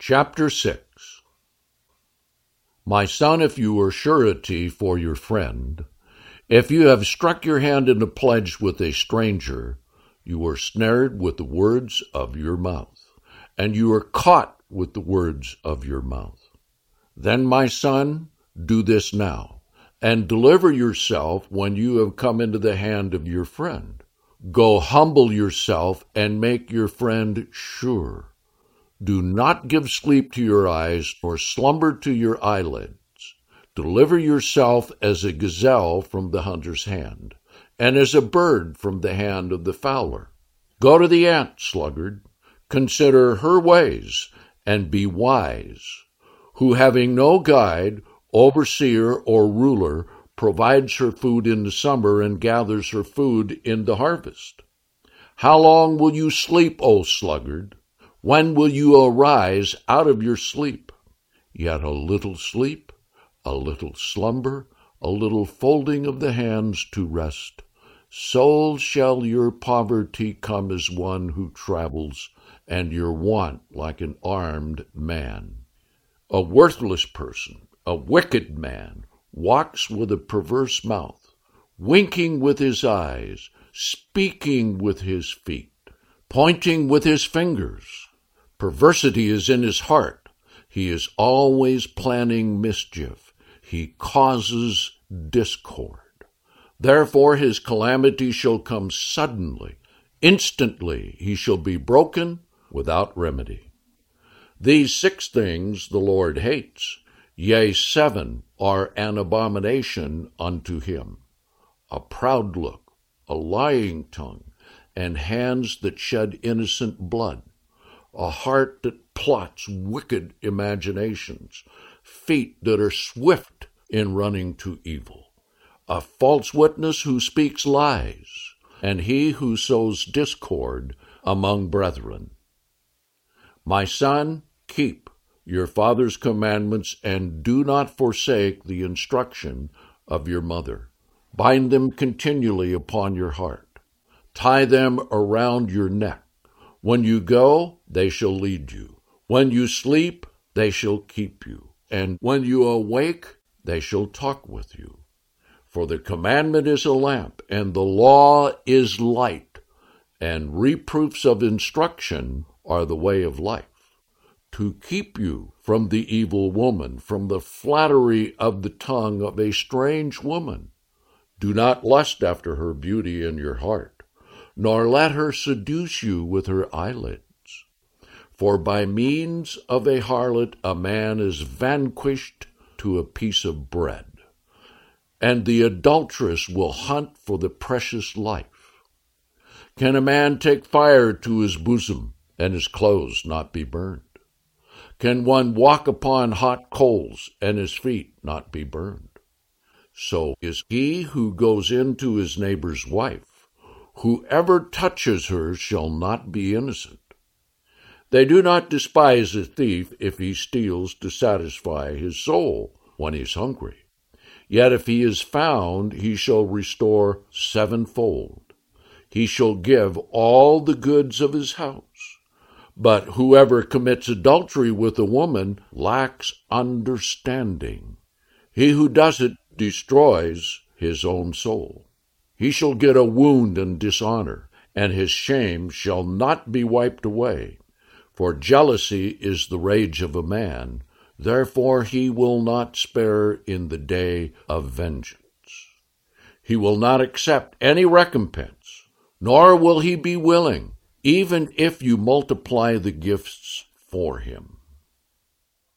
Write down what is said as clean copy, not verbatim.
Chapter 6. My son, if you are surety for your friend, if you have struck your hand in a pledge with a stranger, you are snared with the words of your mouth, and you are caught with the words of your mouth. Then, my son, do this now, and deliver yourself when you have come into the hand of your friend. Go humble yourself and make your friend sure. Do not give sleep to your eyes, nor slumber to your eyelids. Deliver yourself as a gazelle from the hunter's hand, and as a bird from the hand of the fowler. Go to the ant, sluggard, consider her ways, and be wise, who, having no guide, overseer, or ruler, provides her food in the summer and gathers her food in the harvest. How long will you sleep, O sluggard? When will you arise out of your sleep? Yet a little sleep, a little slumber, a little folding of the hands to rest. So shall your poverty come as one who travels, and your want like an armed man. A worthless person, a wicked man, walks with a perverse mouth, winking with his eyes, speaking with his feet, pointing with his fingers. Perversity is in his heart. He is always planning mischief. He causes discord. Therefore his calamity shall come suddenly. Instantly he shall be broken without remedy. These 6 things the Lord hates, yea, 7 are an abomination unto him: a proud look, a lying tongue, and hands that shed innocent blood, a heart that plots wicked imaginations, feet that are swift in running to evil, a false witness who speaks lies, and he who sows discord among brethren. My son, keep your father's commandments, and do not forsake the instruction of your mother. Bind them continually upon your heart. Tie them around your neck. When you go, they shall lead you. When you sleep, they shall keep you. And when you awake, they shall talk with you. For the commandment is a lamp, and the law is light, and reproofs of instruction are the way of life, to keep you from the evil woman, from the flattery of the tongue of a strange woman. Do not lust after her beauty in your heart, nor let her seduce you with her eyelids. For by means of a harlot a man is vanquished to a piece of bread, and the adulteress will hunt for the precious life. Can a man take fire to his bosom, and his clothes not be burned? Can one walk upon hot coals, and his feet not be burned? So is he who goes into his neighbor's wife. Whoever touches her shall not be innocent. They do not despise a thief if he steals to satisfy his soul when he is hungry. Yet if he is found, he shall restore 7-fold. He shall give all the goods of his house. But whoever commits adultery with a woman lacks understanding. He who does it destroys his own soul. He shall get a wound and dishonor, and his shame shall not be wiped away. For jealousy is the rage of a man, therefore he will not spare in the day of vengeance. He will not accept any recompense, nor will he be willing, even if you multiply the gifts for him.